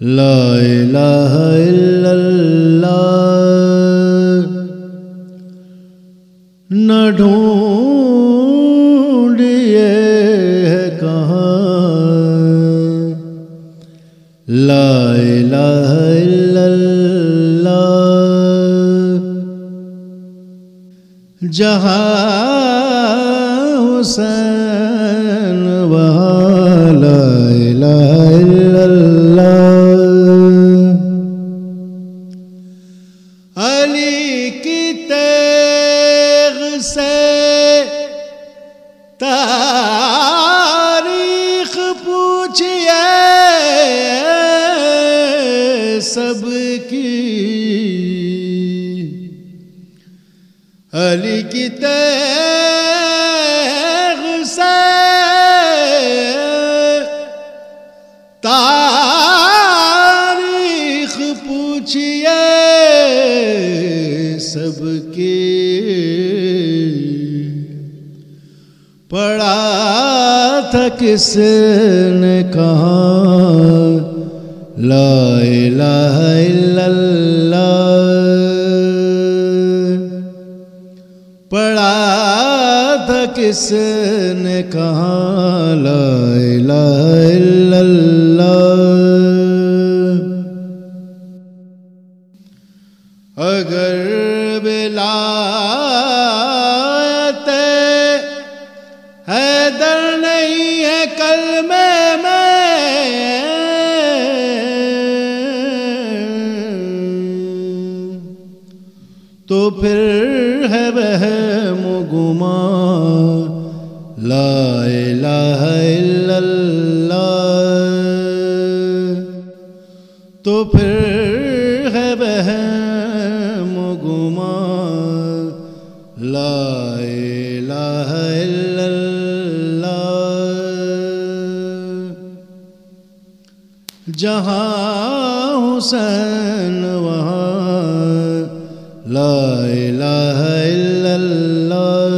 لا الہ الا اللہ نہ ڈھونڈیے ہے کہاں، لا الہ الا اللہ جہاں حسین وہاں لا الہ الا اللہ، علی کی تیغ سے تاریخ پوچھئے سب کی، علی کی تیغ سے تاریخ پوچھئے سب کی، پڑھا تھا کس نے کہاں لا الہ الا اللہ، پڑھا تھا کس نے کہاں لا الہ الا اللہ، اگر ولایت حیدر نہیں ہے کلمے میں، تو پھر ہے وہم و گمان لا الہ الا اللہ، تو پھر ہے وہم و گمان لا الہ الا اللہ، جہاں حسین وہاں لا الہ الا اللہ،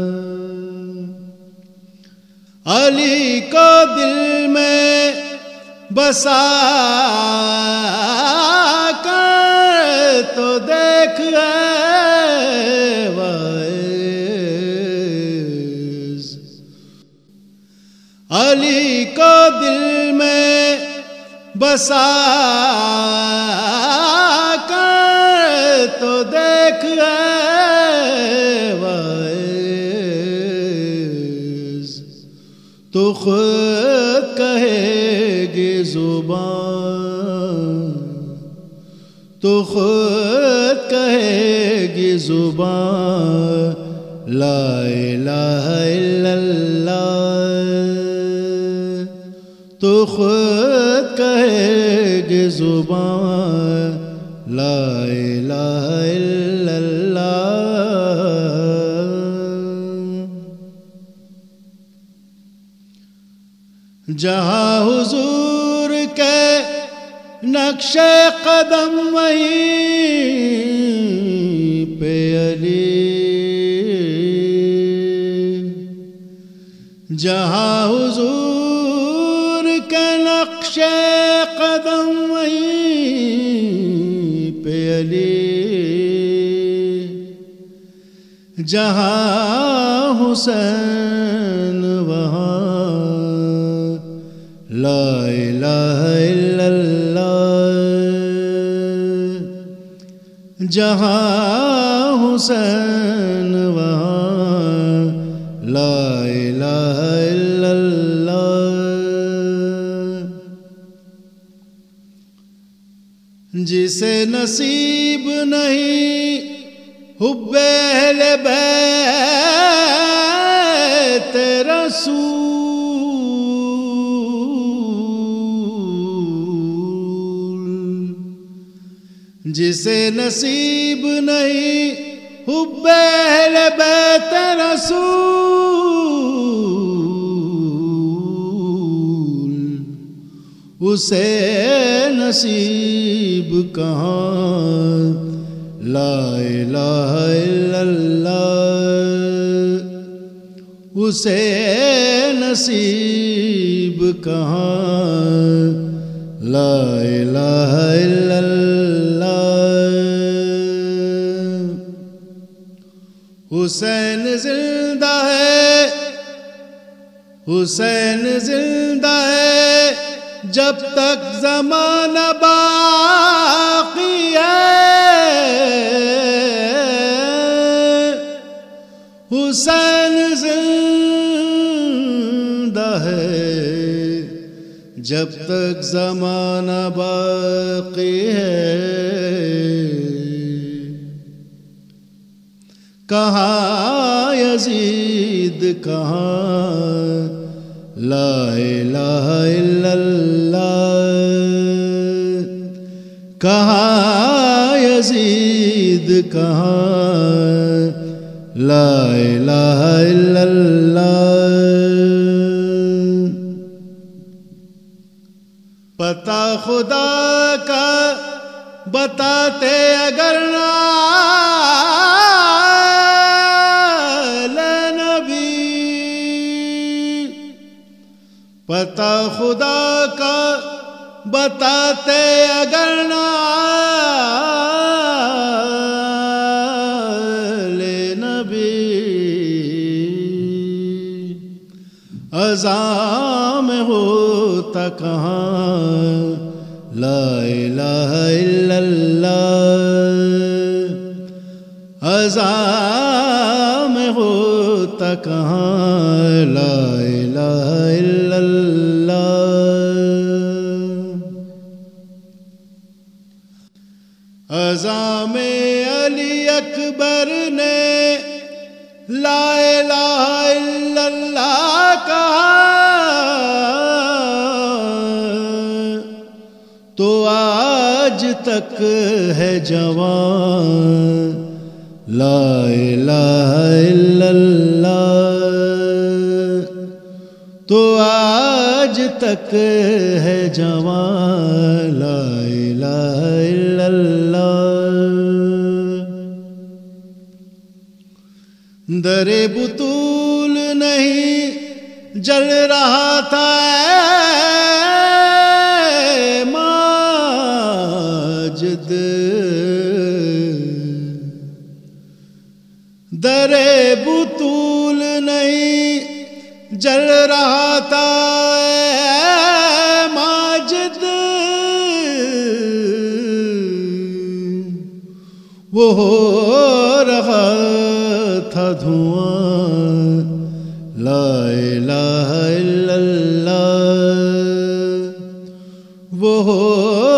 علی کو دل میں بسا کر تو دیکھ وائز، علی کو دل میں بسا کر تو دیکھ وائز، تو خود کہے گی زبان، تو خود کہے گی زبان لا الہ الا اللہ، تو خود کہے گی زبان لا الہ الا اللہ، جہاں حضور کے نقش قدم وہیں پہ علی، جہاں حضور کے نقش قدم وہیں پہ علی، جہاں حسین وہاں لا الہ الا اللہ، جہاں حسین وہاں لا الہ الا اللہ، جسے نصیب نہیں حب اہل بیت رسول، جسے نصیب نہیں حب اہل بیت رسول، اسے نصیب کہاں لا الہ الا اللہ، اسے نصیب کہاں لا الہ الا اللہ۔ حسین زندہ ہے، حسین زندہ ہے جب تک زمانہ باقی ہے، حسین زندہ ہے جب تک زمانہ باقی ہے۔ کہاں یزید کہاں لا الہ الا اللہ، کہاں یزید کہاں لا الہ الا اللہ۔ پتہ خدا کا بتاتے اگر نہ پتہ خدا کا بتاتے اگر نہ لے نبی، ازاں میں ہوتا کہاں لا الہ الا اللہ، ازاں میں ہوتا کہاں لا الہ الا اللہ۔ ازاں میں علی اکبر نے لا الہ الا اللہ کہا تو آج تک ہے جوان لا الہ الا اللہ، تو آج تک ہے جوان لا الہ الا اللہ۔ در بطول نہیں جل رہا تھا اے ماجد، در بطول نہیں جل رہا تھا اے ماجد، وہ ہو رہا تھا دھواں لا الہ الا اللہ، وہ ہو